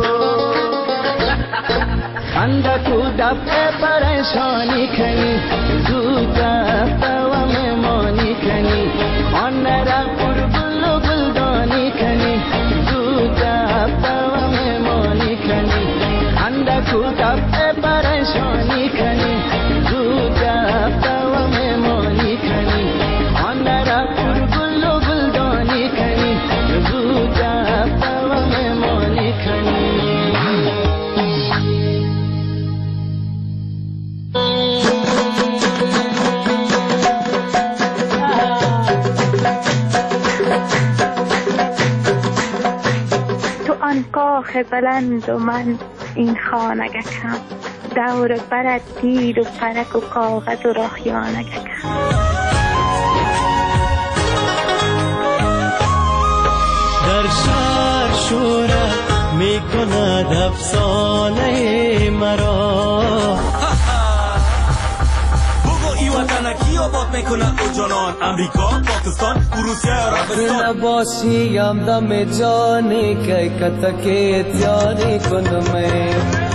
خندکو دفعه پریشانی کنی زود دفعه و مهمانی کنی خانه را پر گل و گلدانی کنی زود دفعه و مهمانی کنی خندکو دفعه پریشانی کنی زود دفعه و مهمانی کنی خانه را پر گل و گلدانی کنی زود دفعه و مهمانی کنی شاخ بلند و من این خانگکم، دور برد تیر و پرک و کاغذ و راهیانگکم. در شهر شورت می کند افسانه مرا، بگو ای وطن کی آباد می کند او جانان، امریکا، پاکستان، روسیه، عربستان. نباشیم دم جانی که کتکی تیاری کنم.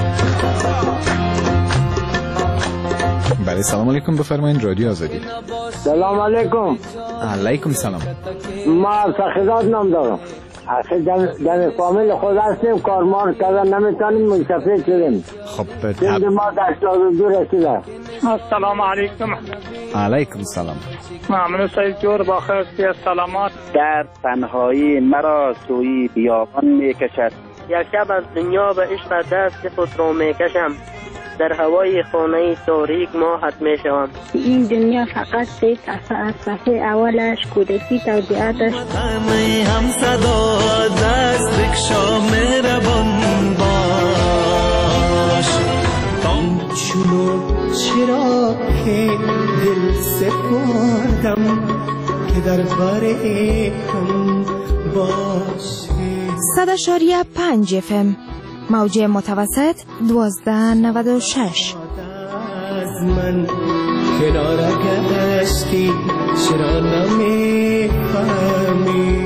بله سلام علیکم، بفرمایید رادیو آزادی. سلام علیکم. علیکم سلام. ما سخیزات نام دارم. اصلا در فامیل خود هستیم، کارمان کردن نمیتونیم، منصفه شدیم. خب تب... ما در هشتاد و دو رسیده. السلام علیکم. علیکم سلام. ممنون سید جور با خیرستی سلامات. در تنهایی مرا سوی بیابان میکشد، یک شب از دنیا به عشق دست خود را میکشم، در هوای خانه تاریک ماهت میشوم. این دنیا فقط سه صفحه از صفحه اولش کودکی توضیحاتش. هم صدا دست بکشا مهربان باش، چونو چرا که دل سپردم که در بر هم باش. صد اشاریه پنج اف ام موج متوسط دوازده نود و شش. از من کنار گشتی چرا نمیفهمی،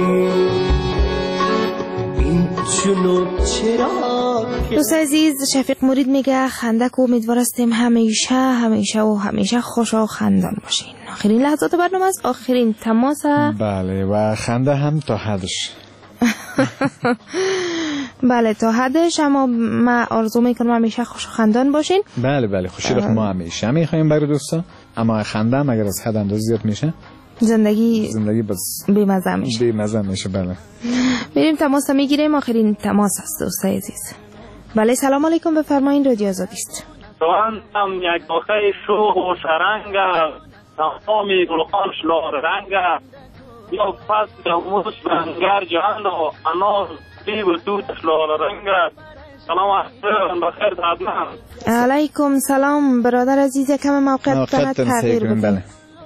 این چونو چرا. دوست عزیز شفیق مرید میگه خندک و امیدوار هستیم همیشه همیشه و همیشه خوش و خندان باشین. آخرین لحظات برنامه است، آخرین تماس. بله و خنده هم تا حدش. بله تا حدش، اما من آرزو میکنم همیشه خوش و خندان باشین. بله بله خوشی رو ما همیشه میخوایم برای دوستا، اما خنده هم اگر از حد اندازه زیاد میشه زندگی زندگی بس بی‌مزه میشه. بی‌مزه میشه. بله بریم تماس میگیریم، آخرین تماس است دوست عزیز. بله سلام علیکم، بفرمایین رادیو آزادی است. سوان هم یک آخه شوق و شرنگ، تمامی گلخان شلار رنگ، یا پس موش بنگر جهان و انار بیب و توت شلار رنگ. سلام علیکم، بخیر خدمت. علیکم سلام برادر عزیز، کم موقعیت تنت تغییر بکن.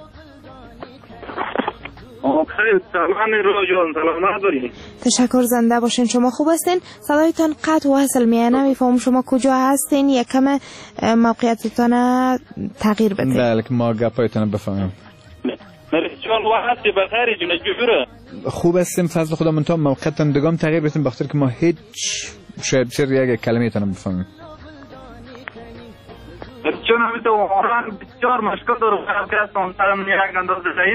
خیلی سلام رو جان، سلامت دارین. تشکر، زنده باشین. شما خوب هستین؟ صدایتان قطع و وصل میه، نمیفهم شما کجا هستین، یکم موقعیتتان تغییر بدین. بله که ما گپایتان بفهمیم. مرسی جان، وقتی بخیر جون جوره. خوب هستیم فضل خدا، من تا موقعیتان دگام تغییر بدین بخاطر که ما هیچ شاید بسیار یک کلمه تان بفهمیم. چون همیشه واقعا بسیار مشکل دارم که هستم سرم یک اندازه ضعیف.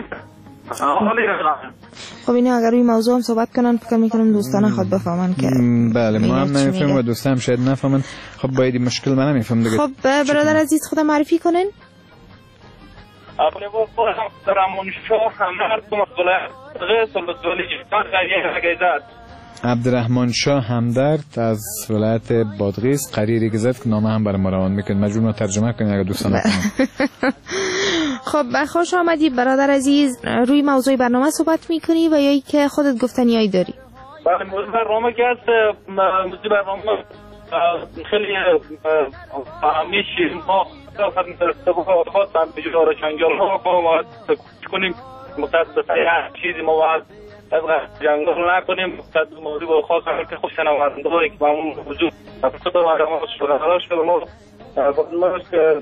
خب اینا اگر روی موضوع هم صحبت کنن فکر میکنم دوستان خود بفهمن که بله ما هم نمیفهمیم و دوستان هم شاید نفهمن. خب باید این مشکل من نمیفهم دیگه. خب برادر عزیز خود معرفی کنن. اپنه با خودم رحمان شاه همرد تو مسئله غیص الوزولیجستان غیره گیزد. عبدالرحمن شاه همدرد از ولایت بادغیس قریری گذاشت که نامه هم برای ما روان میکنه، مجبور ما ترجمه کنیم اگر دوستان نفهمن. خب خوش آمدی برادر عزیز، روی موضوع برنامه صحبت میکنی و یا ای که خودت گفتنیایی داری؟ بله موضوع برنامه که هست، موضوع برنامه خیلی همیشه ما خدمت استفاده هم بجور جنگل ها کنیم، متاسفه هر چیزی ما باید از جنگل نکنیم. متاسفه موضوع با خاص همه که خوش شنونده هایی که همون وجود خدا و آدم ها شده هراش که ما ما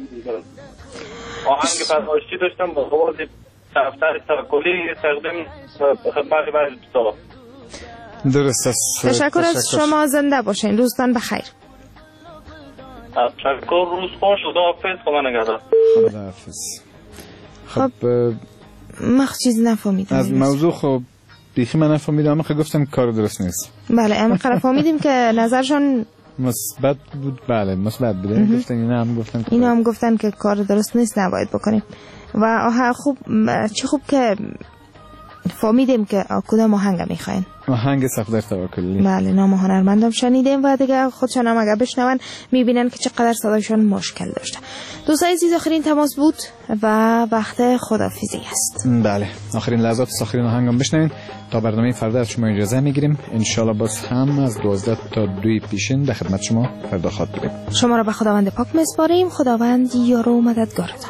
آهنگ فرمایشی داشتم با آواز طرفدار توکلی تقدیم خدمت برای دوستان. درست است. تشکر از شما، زنده باشین، روزتان بخیر. تشکر، روز خوش، خداحافظ، خدا نگهدار. خداحافظ. خب من چیز نفهمیدم از موضوع. خب بیخی من نفهمیدم، اما خیلی گفتم کار درست نیست. بله اما خیلی فهمیدیم که نظرشان مثبت بود. بله مثبت بوده، گفتن اینا هم گفتن اینا هم گفتن که کار درست نیست نباید بکنیم. و خوب چه خوب که فهمیدیم که کدام آهنگ میخواین. آهنگ صفدر توکلی. بله، نام هنرمندم شنیدیم و دیگه خودشان هم اگر بشنون میبینن که چقدر صدایشان مشکل داشته. دوستای عزیز، آخرین تماس بود و وقت خداحافظی است. بله، آخرین لحظات آخرین آهنگم بشنوین. تا برنامه فردا از شما اجازه میگیریم. ان شاء الله باز هم از دوازده تا دو پیشین در خدمت شما فردا خاطریم. شما را به خداوند پاک میسپاریم. خداوند یار و مددگارتان.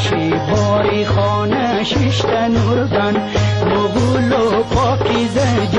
شیشتن ارگان مغول و پاکیزه